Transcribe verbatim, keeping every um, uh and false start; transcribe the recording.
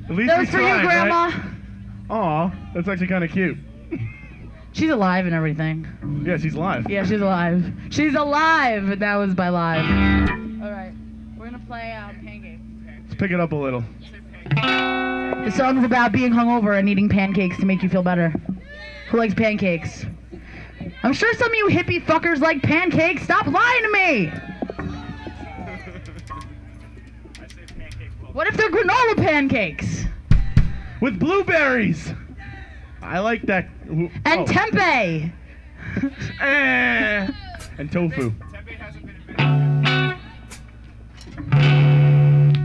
At least That we was for tried, you, Grandma. Right? Aw, that's actually kind of cute. She's alive and everything. Yeah, she's live. Yeah, she's alive. She's alive, and that was by live. All right, we're gonna play um, Pancakes. Let's pick it up a little. The song's about being hungover and eating pancakes to make you feel better. Who likes pancakes? I'm sure some of you hippie fuckers like pancakes. Stop lying to me. What if they're granola pancakes? With blueberries. I like that. And oh. tempeh. Eh. And tofu.